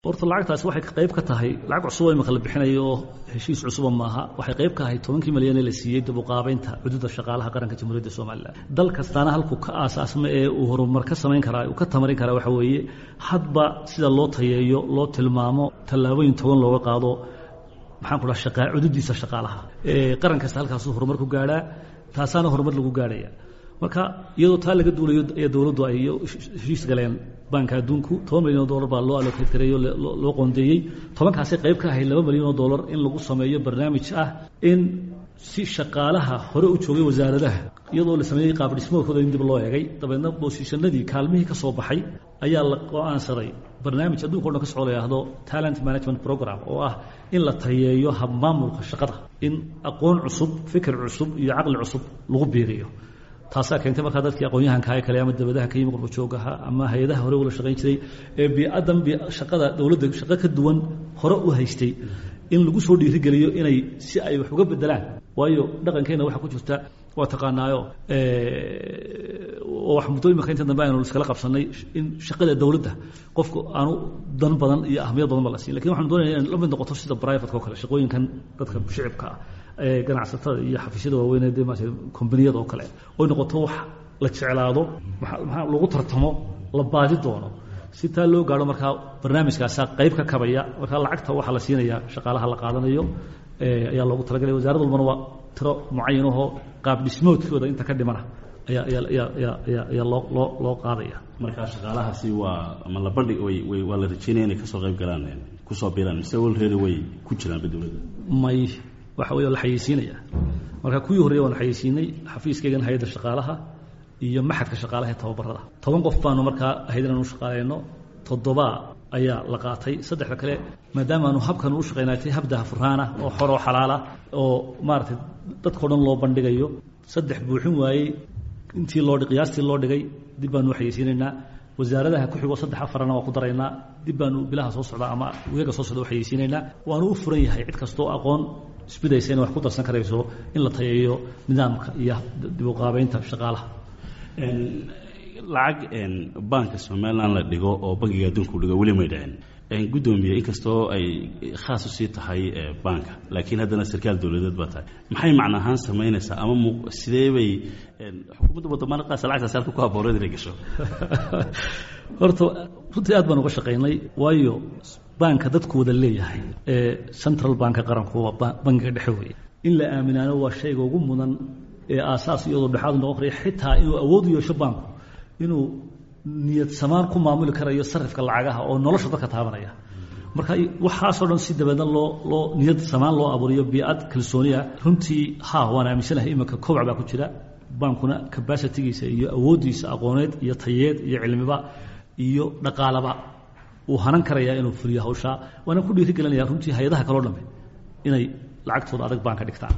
horta lacagtaas waxay qayb ka tahay lacag cusub oo imika la bixinayo heshiis cusub maaha waxay qayb ka tahay 10 milyan ee la siiyay dib u qaabaynta xuduudda shaqaalaha qaranka Jamhuuriyadda Soomaaliland dal kastaana halku ka aasaasmay ee uu horumar ka sameyn karaa uu ka tamarin karaa waxa weeye hadba sida loo tayeeyo loo tilmaamo tallaabooyin toban looga qaado maxaan ku dhahay shaqaa xuduudiisa shaqaalaha qaran kasta halkaas uu horumar ku gaaraa taasaana horumar lagu gaaraya marka iyadoo taa laga duulayo ee dawladdu ay heshiis galeen banka adduunku $10 milyan baa loo allocate gareeyo loo qoondeeyay 10kaasi qayb ka ahay $2 milyan in lagu sameeyo barnaamij ah in si shaqaalaha hore u joogay wasaaradaha iyadoo la sameeyay qaab dhismoodkooda in dib loo eegay dabeedna boosishanadii kaalmihii ka soo baxay ayaa la go'aansaday barnaamij adduunka oo dhan ka socdo talent management program oo ah in la tayeeyo hab maamulka shaqada in aqoon cusub fikir cusub iyo aqli cusub lagu biiriyo taasaa keentay markaa dadkii aqoon-yahanka ay kale ama dabadaha ka yimid qurbo joogaha ama hay'adaha hore ula shaqayn jiray ee bi'adan shaqada dawladda shaqo ka duwan hore u haystay in lagu soo dhiirigeliyo inay si ay wax uga bedelaan waayo dhaqankeena waxa ku jirta waa taqaanaayo wax muddo imika inta dambe aynu iskala qabsanay in shaqada dawladda qofku aanu dan badan iyo ahmiyad badan la siin laakiin waxaan doonayaa in la mid noqoto sida private oo kale shaqooyinkan dadka shicibka ganacsatada iyo xafiisyada waaweyn ee maashay kombaniyada oo kale oo noqoto wax la jeclaado waxa lagu tartamo la baadi doono si taa loo gaaro markaa barnaamijkaas qayb ka kabaya markaa lacagta waxa la siinaya shaqaalaha la qaadanayo ayaa loogu talagalay wasaaradda walbana waa tiro mucayan oo qaab dhismoodkooda inta ka dhimana ayaa loo qaadaya markaa shaqaalahaasi waa ama la bandhig waa la rajeynaya inay kasoo qayb galaan kusoo biiraan mise walreedi way ku jiraan dawladda may waxa weeye la xayeysiinaya marka kuwii horeeyay waan xayeysiinay xafiiskaygan hay'adda shaqaalaha iyo maxadka shaqaalaha ee tababarada 10 qof baanu markaa hay'adana u shaqaaleeyno 7 ayaa la qaatay 3 kale maadaama aanu habkan u shaqeynaytay habda furana oo xor oo xalaal ah oo maartay dadkoo dhan loo bandhigayo 3 buuxin waayay intii loo qiyaastii loo dhigay dib baanu xayeysiinaynaa wasaaradaha ku xigo 3-4 waa ku daraynaa dib baanu bilaha soo socda ama weega soo socda xayeysiinaynaa waanu u furan yahay cid kastoo aqoon isbidaysan wax ku darsan karayso in la tayeeyo nidaamka iyo dib u qaabaynta shaqaalaha lacag banka Soomaaliland la dhigo oo bangiga adduunku dhigo wali ma dhicin gudoomiye inkastoo ay khaas u sii tahay banka laakiin haddana sarkaal dawladeed baa tahay maxay macna ahaan sameynaysaa ama sidee bay xukuumadda wadamada qaas lacagtaas halka ku habooreed inay gasho horta runtii aad baan uga shaqaynay waayo banka dadku wada leeyahay central bank qaranku waa bangiga dhexe weeye in la aaminaano waa shayga ugu mudan ee aasaas iyadoo dhaxaad noqon kara xitaa inuu awood u yeesho banku inuu niyad samaan ku maamuli karayo sarifka lacagaha oo nolosha dadka taabanaya marka waxaas oo dhan si dabada loo niyad samaan loo abuuriyo bi'ad kalsooniya runtii waan aaminsanahay imika koobca baa ku jira bankuna capacity-giisa iyo awoodiisa aqooneed iyo tayeed iyo cilmiba iyo dhaqaalaba uu hanan karaya inuu fuliyo hawsha waana ku dhiirigelinayaa runtii hay'adaha kale oo dhan inay lacagtooda adag banka dhigtaan